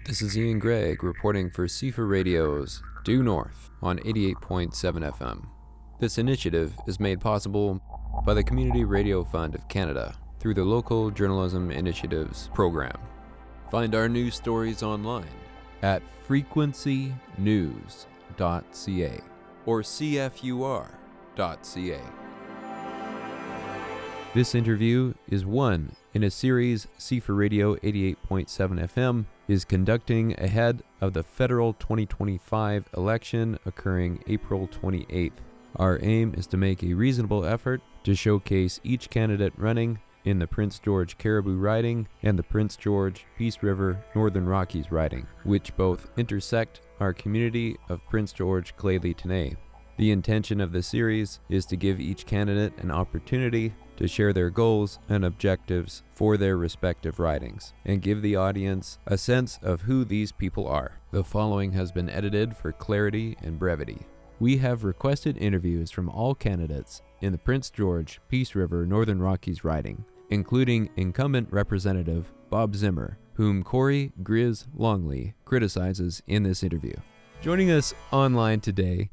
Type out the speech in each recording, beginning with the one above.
This is Ian Gregg reporting for CFA Radio's Due North on 88.7 FM. This initiative is made possible by the Community Radio Fund of Canada through the Local Journalism Initiatives program. Find our news stories online at frequencynews.ca or cfur.ca. This interview is one in a series CFA Radio 88.7 FM is conducting ahead of the federal 2025 election occurring April 28th. Our aim is to make a reasonable effort to showcase each candidate running in the Prince George Caribou riding and the Prince George Peace River Northern Rockies riding, which both intersect our community of Prince George Clay-Tenay. The intention of the series is to give each candidate an opportunity to share their goals and objectives for their respective ridings and give the audience a sense of who these people are. The following has been edited for clarity and brevity. We have requested interviews from all candidates in the Prince George Peace River Northern Rockies riding, including incumbent Representative Bob Zimmer, whom Corey Grizz Longley criticizes in this interview. Joining us online today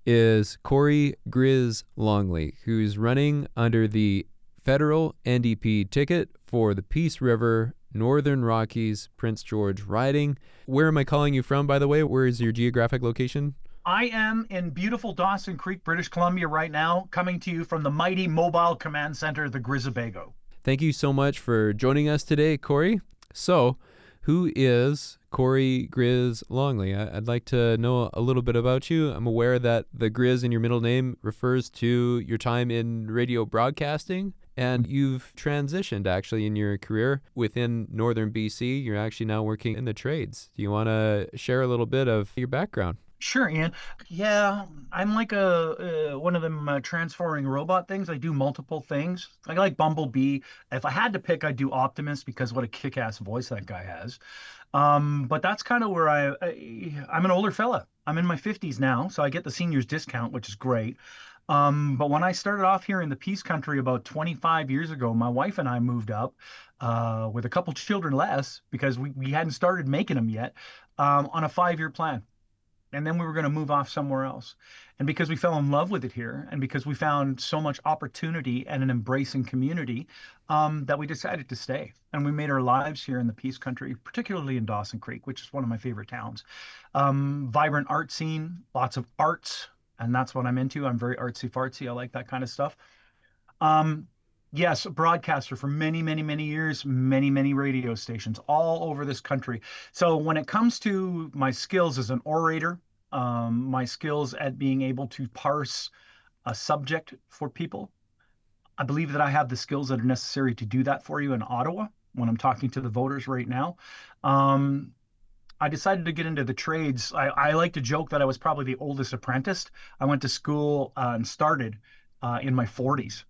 is Corey Grizz Longley, who's running under the federal NDP ticket for the Peace River Northern Rockies Prince George riding. Where am I calling you from, by the way? Where is your geographic location? I am in beautiful Dawson Creek, British Columbia right now, coming to you from the mighty mobile command center, the Grizabago. Thank you so much for joining us today, Corey. So, who is Corey Grizz Longley? I'd like to know a little bit about you. I'm aware that the Grizz in your middle name refers to your time in radio broadcasting, and you've transitioned actually in your career within Northern BC. You're actually now working in the trades. Do you want to share a little bit of your background? Sure, Ian. Yeah, I'm like a one of them transferring robot things. I do multiple things. I like Bumblebee. If I had to pick, I'd do Optimus because what a kick-ass voice that guy has. But that's kind of where I'm an older fella. I'm in my 50s now, so I get the seniors discount, which is great. But when I started off here in the Peace Country about 25 years ago, my wife and I moved up with a couple children less because we hadn't started making them yet on a 5-year plan. And then we were going to move off somewhere else. And because we fell in love with it here, and because we found so much opportunity and an embracing community, that we decided to stay. And we made our lives here in the Peace Country, particularly in Dawson Creek, which is one of my favorite towns. Vibrant art scene, lots of arts, and that's what I'm into. I'm very artsy fartsy. I like that kind of stuff. Um, yes, a broadcaster for many, many, many years, many, many radio stations all over this country. So when it comes to my skills as an orator, my skills at being able to parse a subject for people, I believe that I have the skills that are necessary to do that for you in Ottawa when I'm talking to the voters right now. Um, I decided to get into the trades. I like to joke that I was probably the oldest apprentice. I went to school and started in my 40s.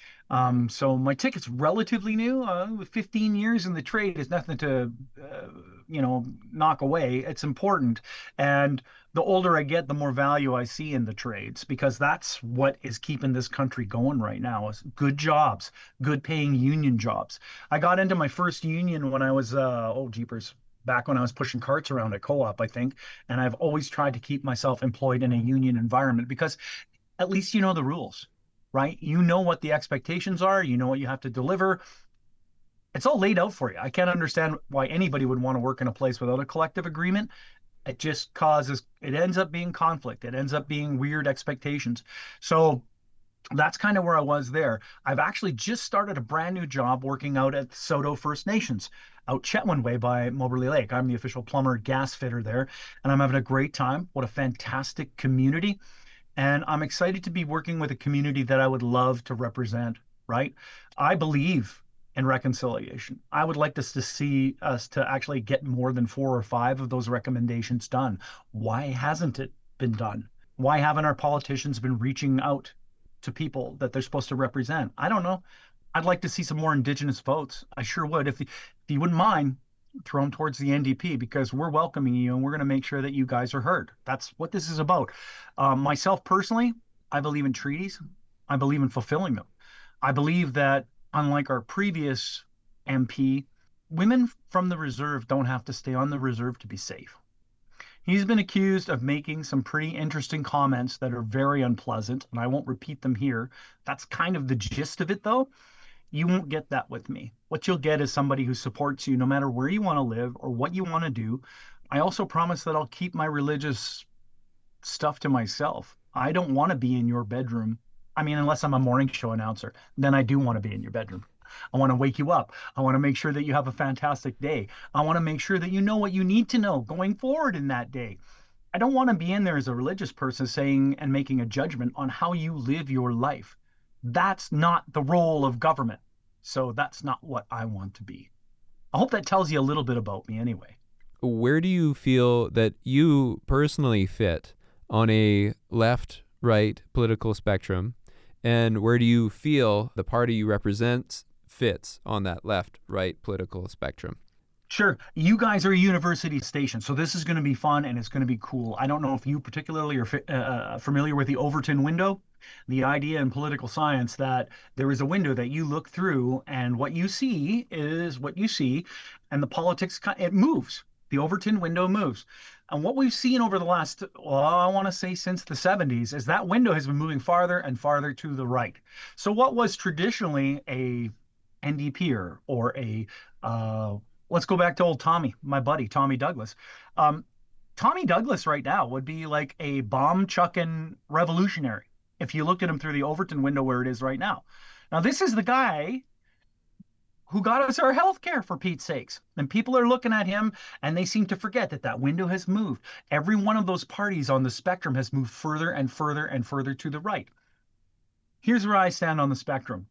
So my ticket's relatively new. 15 years in the trade is nothing to, uh, knock away. It's important. And the older I get, the more value I see in the trades because that's what is keeping this country going right now is good jobs, good paying union jobs. I got into my first union when I was, oh, jeepers, back when I was pushing carts around at co-op, I think. And I've always tried to keep myself employed in a union environment because at least you know the rules, right? You know what the expectations are, you know what you have to deliver. It's all laid out for you. I can't understand why anybody would want to work in a place without a collective agreement. It just causes, it ends up being conflict. It ends up being weird expectations. So that's kind of where I was there. I've actually just started a brand new job working out at Soto First Nations out Chetwynd Way by Moberly Lake. I'm the official plumber gas fitter there, and I'm having a great time. What a fantastic community. And I'm excited to be working with a community that I would love to represent, right? I believe in reconciliation. I would like us to see us to actually get more than 4 or 5 of those recommendations done. Why hasn't it been done? Why haven't our politicians been reaching out to people that they're supposed to represent? I don't know. I'd like to see some more Indigenous votes. I sure would. If you wouldn't mind, throw them towards the NDP because we're welcoming you and we're going to make sure that you guys are heard. That's what this is about. Myself personally, I believe in treaties. I believe in fulfilling them. I believe that unlike our previous MP, women from the reserve don't have to stay on the reserve to be safe. He's been accused of making some pretty interesting comments that are very unpleasant, and I won't repeat them here. That's kind of the gist of it, though. You won't get that with me. What you'll get is somebody who supports you no matter where you want to live or what you want to do. I also promise that I'll keep my religious stuff to myself. I don't want to be in your bedroom. I mean, unless I'm a morning show announcer, then I do want to be in your bedroom. I want to wake you up. I want to make sure that you have a fantastic day. I want to make sure that you know what you need to know going forward in that day. I don't want to be in there as a religious person saying and making a judgment on how you live your life. That's not the role of government. So that's not what I want to be. I hope that tells you a little bit about me anyway. Where do you feel that you personally fit on a left-right political spectrum? And where do you feel the party you represent fits on that left-right political spectrum? Sure. You guys are a university station, so this is going to be fun and it's going to be cool. I don't know if you particularly are familiar with the Overton window, the idea in political science that there is a window that you look through and what you see is what you see, and the politics, it moves. The Overton window moves. And what we've seen over the last, well, I want to say since the 70s, is that window has been moving farther and farther to the right. So what was traditionally a NDPer or a let's go back to old Tommy, my buddy, Tommy Douglas. Um, Tommy Douglas right now would be like a bomb chucking revolutionary if you looked at him through the Overton window where it is right now. Now, this is the guy who got us our health care, for Pete's sakes. And people are looking at him and they seem to forget that that window has moved. Every one of those parties on the spectrum has moved further and further and further to the right. Here's where I stand on the spectrum.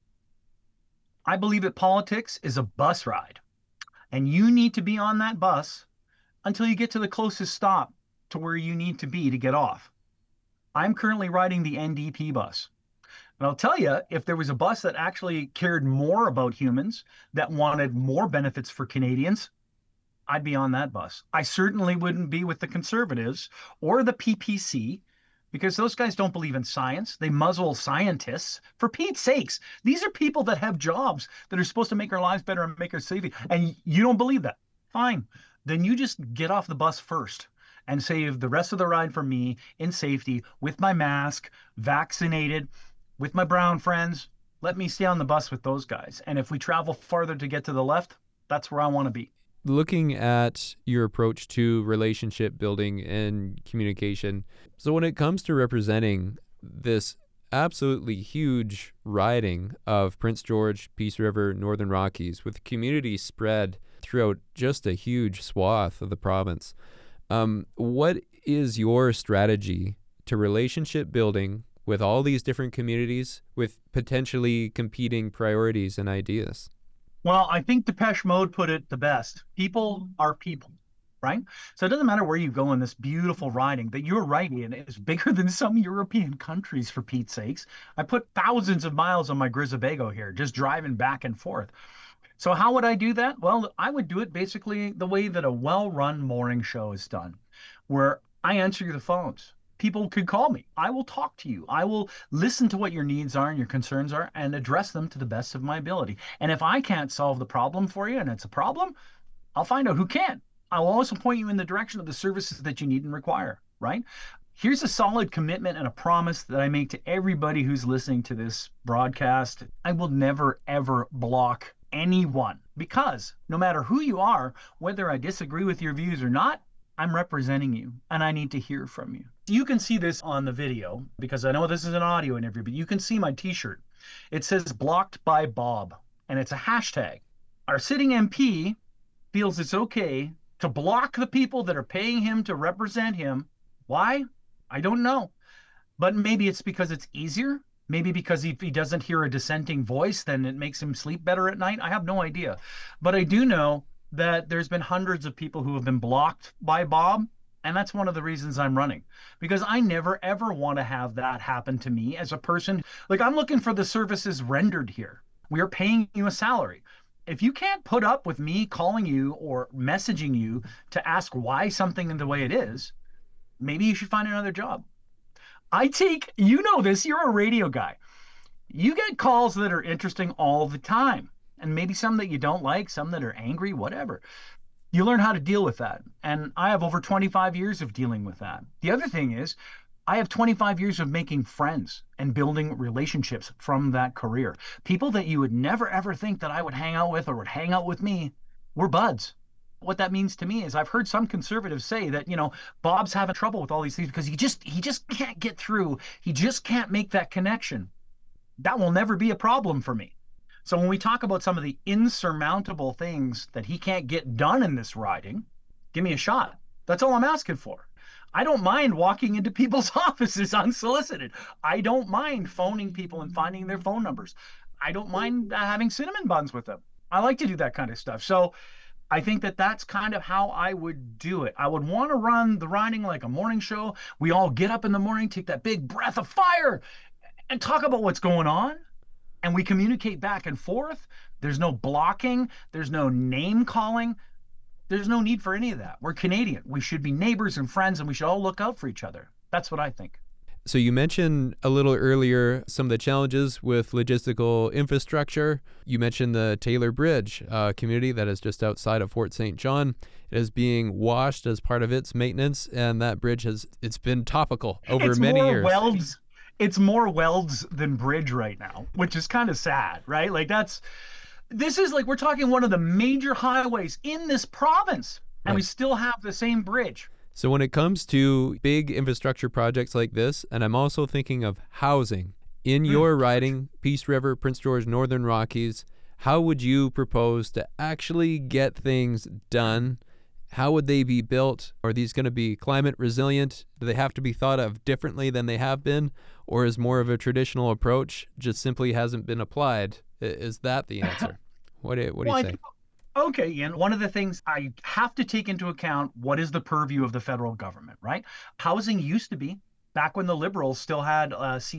I believe that politics is a bus ride, and you need to be on that bus until you get to the closest stop to where you need to be to get off. I'm currently riding the NDP bus. And I'll tell you, if there was a bus that actually cared more about humans, that wanted more benefits for Canadians, I'd be on that bus. I certainly wouldn't be with the Conservatives or the PPC because those guys don't believe in science. They muzzle scientists. For Pete's sakes, these are people that have jobs that are supposed to make our lives better and make us safer. And you don't believe that. Fine. Then you just get off the bus first and save the rest of the ride for me in safety with my mask, vaccinated, with my brown friends. Let me stay on the bus with those guys. And if we travel farther to get to the left, that's where I want to be. Looking at your approach to relationship building and communication, so when it comes to representing this absolutely huge riding of Prince George, Peace River, Northern Rockies, with communities spread throughout just a huge swath of the province, what is your strategy to relationship building with all these different communities with potentially competing priorities and ideas? Well, I think Depeche Mode put it the best. People are people, right? So it doesn't matter where you go in this beautiful riding, that you're riding in is bigger than some European countries, for Pete's sakes. I put thousands of miles on my Grisabago here, just driving back and forth. So how would I do that? Well, I would do it basically the way that a well-run morning show is done, where I answer the phones. People could call me. I will talk to you. I will listen to what your needs are and your concerns are and address them to the best of my ability. And if I can't solve the problem for you and it's a problem, I'll find out who can. I will also point you in the direction of the services that you need and require, right? Here's a solid commitment and a promise that I make to everybody who's listening to this broadcast. I will never, ever block anyone because no matter who you are, whether I disagree with your views or not, I'm representing you and I need to hear from you. You can see this on the video because I know this is an audio interview, but you can see my t-shirt. It says blocked by Bob and it's a hashtag. Our sitting MP feels it's okay to block the people that are paying him to represent him. Why? I don't know. But maybe it's because it's easier. Maybe because if he doesn't hear a dissenting voice, then it makes him sleep better at night. I have no idea. But I do know that there's been hundreds of people who have been blocked by Bob. And that's one of the reasons I'm running, because I never, ever want to have that happen to me as a person. Like, I'm looking for the services rendered here. We are paying you a salary. If you can't put up with me calling you or messaging you to ask why something is the way it is, maybe you should find another job. You know this, you're a radio guy. You get calls that are interesting all the time. and maybe some that you don't like, some that are angry, whatever. You learn how to deal with that. And I have over 25 years of dealing with that. The other thing is, I have 25 years of making friends and building relationships from that career. People that you would never ever think that I would hang out with or would hang out with me, we're buds. What that means to me is I've heard some conservatives say that, Bob's having trouble with all these things because he just can't get through. He just can't make that connection. That will never be a problem for me. So when we talk about some of the insurmountable things that he can't get done in this riding, give me a shot. That's all I'm asking for. I don't mind walking into people's offices unsolicited. I don't mind phoning people and finding their phone numbers. I don't mind having cinnamon buns with them. I like to do that kind of stuff. So I think that that's kind of how I would do it. I would want to run the riding like a morning show. We all get up in the morning, take that big breath of fire, and talk about what's going on. And we communicate back and forth. There's no blocking. There's no name calling. There's no need for any of that. We're Canadian. We should be neighbors and friends, and we should all look out for each other. That's what I think. So you mentioned a little earlier some of the challenges with logistical infrastructure. You mentioned the Taylor Bridge community that is just outside of Fort St. John. It is being washed as part of its maintenance, and that bridge it's been topical over many years. It's more welds than bridge right now, which is kind of sad, right? Like this is like we're talking one of the major highways in this province, and we still have the same bridge. So when it comes to big infrastructure projects like this, and I'm also thinking of housing, in your riding, Peace River, Prince George, Northern Rockies, how would you propose to actually get things done? How would they be built? Are these going to be climate resilient? Do they have to be thought of differently than they have been? Or is more of a traditional approach just simply hasn't been applied? Is that the answer? What do you say? Okay, Ian, one of the things I have to take into account, what is the purview of the federal government, right? Housing used to be, back when the Liberals still had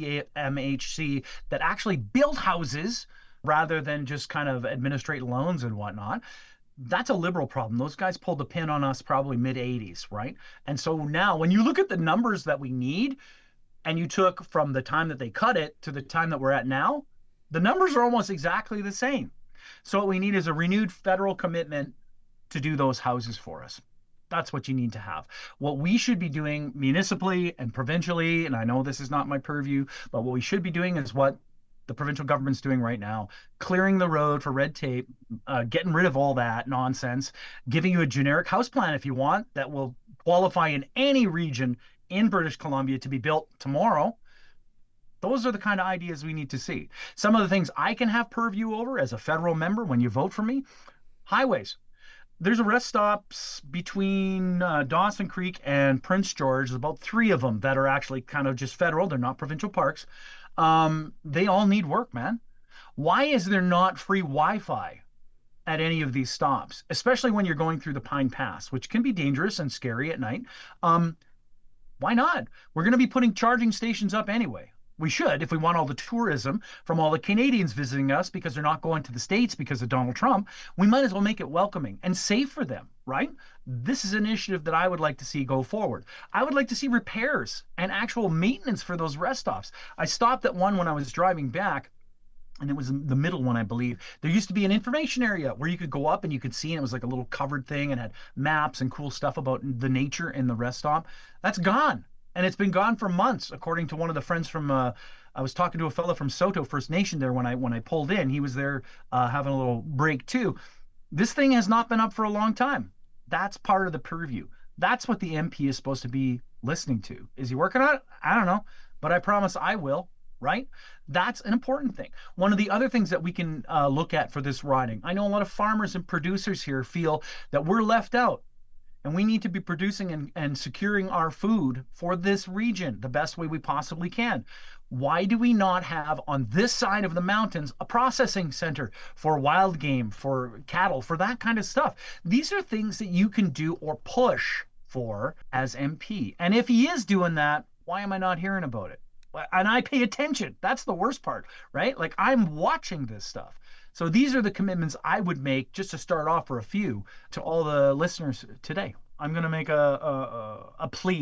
CMHC that actually built houses rather than just kind of administrate loans and whatnot. That's a Liberal problem. Those guys pulled the pin on us probably mid-'80s, right? And so now when you look at the numbers that we need, and you took from the time that they cut it to the time that we're at now, the numbers are almost exactly the same. So what we need is a renewed federal commitment to do those houses for us. That's what you need to have. What we should be doing municipally and provincially, and I know this is not my purview, but what we should be doing is what the provincial government's doing right now, clearing the road for red tape, getting rid of all that nonsense, giving you a generic house plan if you want that will qualify in any region in British Columbia to be built tomorrow. Those are the kind of ideas we need to see. Some of the things I can have purview over as a federal member when you vote for me, highways. There's a rest stops between Dawson Creek and Prince George. There's about 3 of them that are actually kind of just federal. They're not provincial parks. They all need work, man. Why is there not free Wi-Fi at any of these stops, especially when you're going through the Pine Pass, which can be dangerous and scary at night? Why not? We're going to be putting charging stations up anyway. We should, if we want all the tourism from all the Canadians visiting us because they're not going to the States because of Donald Trump, we might as well make it welcoming and safe for them, right? This is an initiative that I would like to see go forward. I would like to see repairs and actual maintenance for those rest stops. I stopped at one when I was driving back, and it was the middle one, I believe. There used to be an information area where you could go up and you could see, and it was like a little covered thing and had maps and cool stuff about the nature in the rest stop. That's gone. And it's been gone for months, according to one of the friends from. I was talking to a fellow from Soto First Nation there when I pulled in. He was there having a little break too. This thing has not been up for a long time. That's part of the purview. That's what the MP is supposed to be listening to. Is he working on it? I don't know, but I promise I will. Right? That's an important thing. One of the other things that we can look at for this riding, I know a lot of farmers and producers here feel that we're left out. And we need to be producing and securing our food for this region the best way we possibly can. Why do we not have on this side of the mountains a processing center for wild game, for cattle, for that kind of stuff? These are things that you can do or push for as MP. And if he is doing that, why am I not hearing about it? And I pay attention. That's the worst part, right? Like I'm watching this stuff. So these are the commitments I would make, just to start off for a few, to all the listeners today. I'm going to make a plea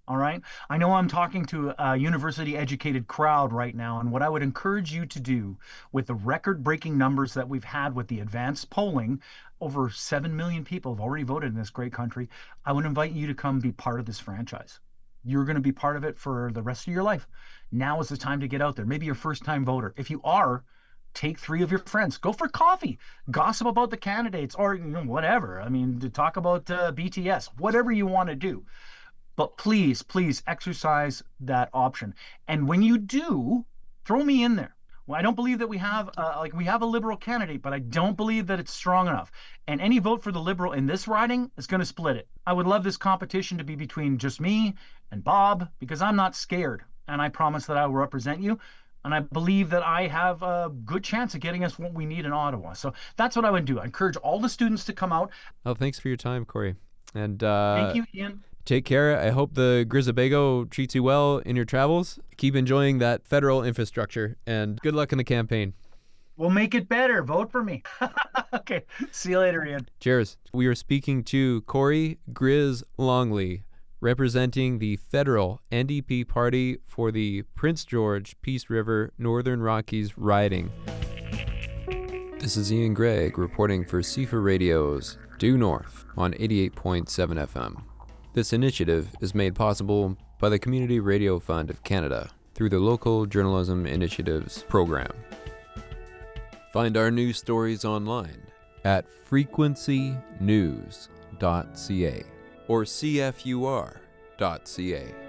All right. I know I'm talking to a university educated crowd right now, and what I would encourage you to do with the record breaking numbers that we've had with the advanced polling, over 7 million people have already voted in this great country. I would invite you to come be part of this franchise. You're going to be part of it for the rest of your life. Now is the time to get out there. Maybe your first time voter. If you are, take 3 of your friends, go for coffee, gossip about the candidates, or whatever. I mean, to talk about BTS, whatever you want to do. But please, please exercise that option. And when you do, throw me in there. Well, I don't believe that we have a liberal candidate, but I don't believe that it's strong enough. And any vote for the liberal in this riding is going to split it. I would love this competition to be between just me and Bob because I'm not scared, and I promise that I will represent you. And I believe that I have a good chance of getting us what we need in Ottawa. So that's what I would do. I encourage all the students to come out. Oh, thanks for your time, Corey. And Thank you, Ian. take care. I hope the Grizabago treats you well in your travels. Keep enjoying that federal infrastructure, and good luck in the campaign. We'll make it better. Vote for me. Okay. See you later, Ian. Cheers. We are speaking to Corey Grizz Longley, representing the federal NDP party for the Prince George Peace River Northern Rockies riding. This is Ian Gregg reporting for CFA Radio's Due North on 88.7 FM. This initiative is made possible by the Community Radio Fund of Canada through the Local Journalism Initiatives program. Find our news stories online at frequencynews.ca or cfur.ca.